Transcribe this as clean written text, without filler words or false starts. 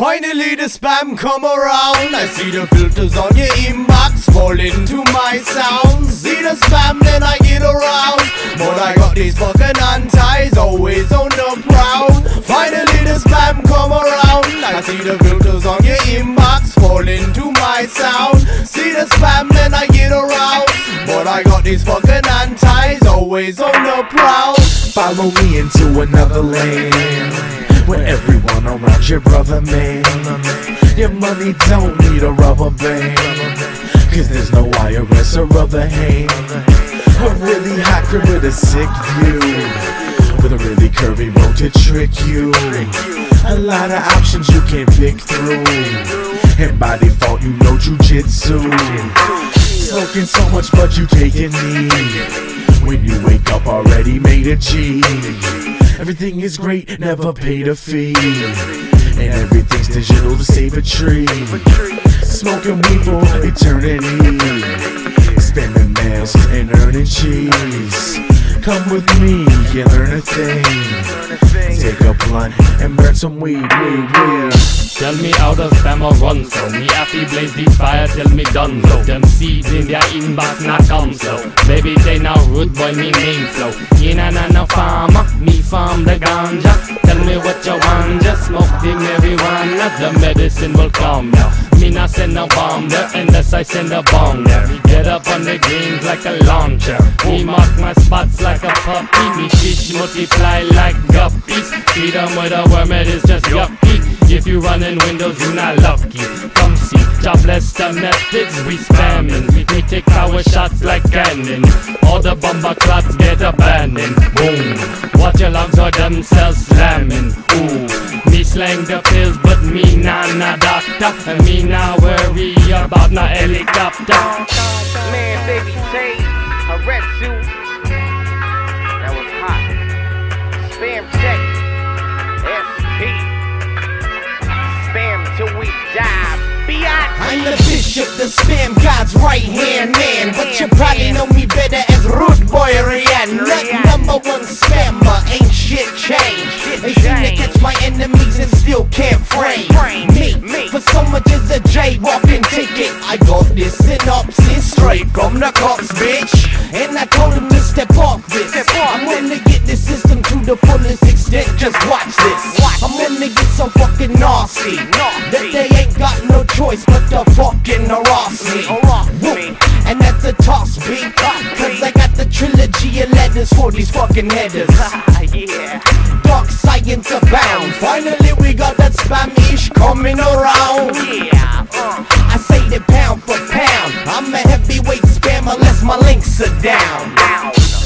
Finally the spam come around. I see the filters on your inbox fall into my sounds. See the spam then I get around, but I got these fucking antis always on the prowl. Finally the spam come around. I see the filters on your inbox fall into my sound. See the spam then I get around, but I got these fucking antis always on the prowl. Follow me into another land where everyone around your brother, man. Your money don't need a rubber band, cause there's no IRS or other hand. A really hot crib with a sick view, with a really curvy road to trick you. A lot of options you can pick through, and by default you know jujitsu. Smoking so much but you taking knee, when you wake up already made a G. Everything is great, never paid a fee, and everything's digital to save a tree. Smoking weed for eternity, spending mails and earning cheese. Come with me and learn a thing. Take a blunt and burn some weed. Tell me how the spam or run so. Me happy blaze this fire till me done so. Them seeds in their inbox not come slow. Baby they now root boy me name flow. Na farmer, me farm the ganja. Tell me what you want, just smoke the marijuana. The medicine will come now. Me not send a bomb there unless I send a bomb there. Get up on the greens like a launcher. Me mark my spots like a puppy. Me fish multiply like guppies. Feed them with a worm, it is just yucky. If you run in windows, you not lucky. Come see, jobless domestics, we spamming. We take power shots like cannon. All the bomber clots get abandoned. Boom, watch your lungs or themselves slamming. Ooh, me slang the pills, but me nah doctor. And me nah worry about no helicopter. Man, baby, say, Haretsu. That was hot. Spam check. SP. Spam till we die, biatch. I'm the bishop, the spam god's right hand man, but you probably know me better as Rude Boy Rian. Number one spammer, ain't shit changed. They seem to catch my enemies and still can't frame me. For so much as a jaywalking ticket, I got this synopsis straight from the cops, bitch. And I told him to step off this. I'm gonna get this system to the fullest extent. Just watch this. I'm gonna get so fucking nasty that they ain't got no choice but to fucking harass me. And that's a toss, B, cause I got the trilogy of letters for these fucking headers. Yeah. Dark science abound. Finally we got that spam-ish coming around. Yeah. I say that pound for pound, I'm a heavyweight spammer unless my links are down.